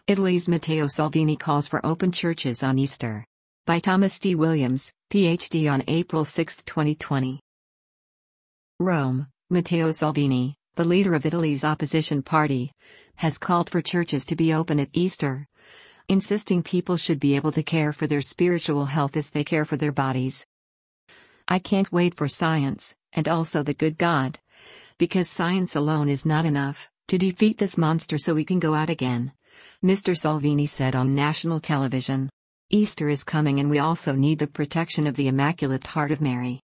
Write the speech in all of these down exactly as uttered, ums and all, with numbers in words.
Italy's Matteo Salvini calls for open churches on Easter. By Thomas D. Williams, P H D on April sixth, twenty twenty. Rome, Matteo Salvini, the leader of Italy's opposition party, has called for churches to be open at Easter, insisting people should be able to care for their spiritual health as they care for their bodies. I can't wait for science, and also the good God, because science alone is not enough, to defeat this monster so we can go out again, Mister Salvini said on national television. Easter is coming and we also need the protection of the Immaculate Heart of Mary.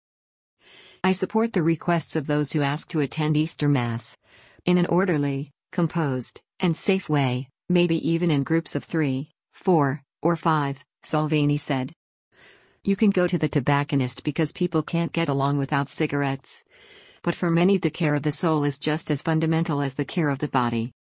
I support the requests of those who ask to attend Easter Mass, in an orderly, composed, and safe way, maybe even in groups of three, four, or five, Salvini said. You can go to the tobacconist because people can't get along without cigarettes. But for many the care of the soul is just as fundamental as the care of the body.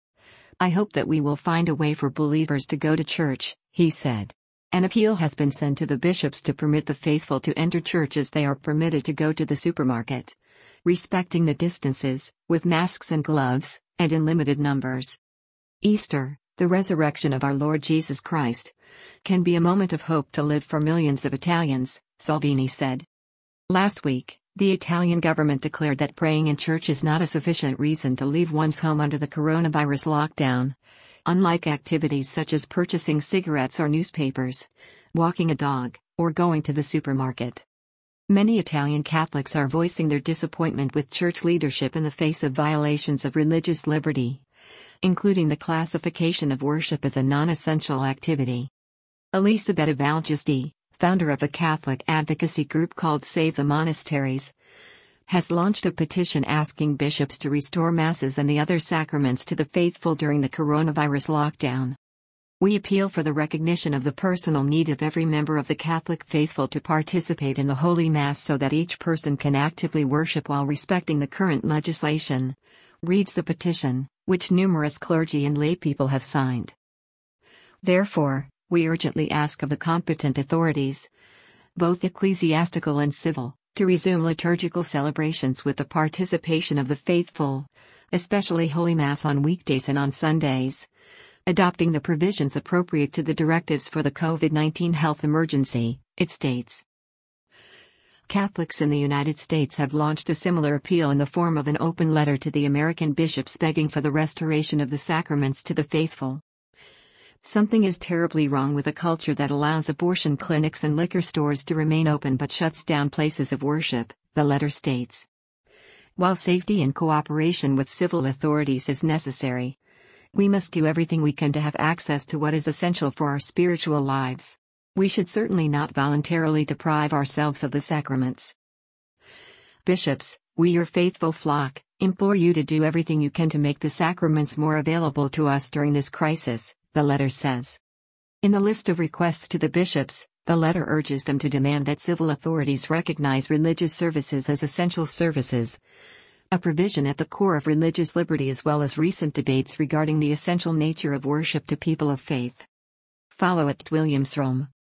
I hope that we will find a way for believers to go to church, he said. An appeal has been sent to the bishops to permit the faithful to enter church as they are permitted to go to the supermarket, respecting the distances, with masks and gloves, and in limited numbers. Easter, the resurrection of our Lord Jesus Christ, can be a moment of hope to live for millions of Italians, Salvini said. Last week, the Italian government declared that praying in church is not a sufficient reason to leave one's home under the coronavirus lockdown. Unlike activities such as purchasing cigarettes or newspapers, walking a dog, or going to the supermarket. Many Italian Catholics are voicing their disappointment with church leadership in the face of violations of religious liberty, including the classification of worship as a non-essential activity. Elisabetta Valgisti, founder of a Catholic advocacy group called Save the Monasteries, has launched a petition asking bishops to restore masses and the other sacraments to the faithful during the coronavirus lockdown. We appeal for the recognition of the personal need of every member of the Catholic faithful to participate in the Holy Mass so that each person can actively worship while respecting the current legislation, reads the petition, which numerous clergy and laypeople have signed. Therefore, we urgently ask of the competent authorities, both ecclesiastical and civil, to resume liturgical celebrations with the participation of the faithful, especially Holy Mass on weekdays and on Sundays, adopting the provisions appropriate to the directives for the COVID nineteen health emergency, it states. Catholics in the United States have launched a similar appeal in the form of an open letter to the American bishops begging for the restoration of the sacraments to the faithful. Something is terribly wrong with a culture that allows abortion clinics and liquor stores to remain open but shuts down places of worship, the letter states. While safety and cooperation with civil authorities is necessary, we must do everything we can to have access to what is essential for our spiritual lives. We should certainly not voluntarily deprive ourselves of the sacraments. Bishops, we your faithful flock, implore you to do everything you can to make the sacraments more available to us during this crisis, the letter says. In the list of requests to the bishops, the letter urges them to demand that civil authorities recognize religious services as essential services, a provision at the core of religious liberty as well as recent debates regarding the essential nature of worship to people of faith. Follow at Williams Rome.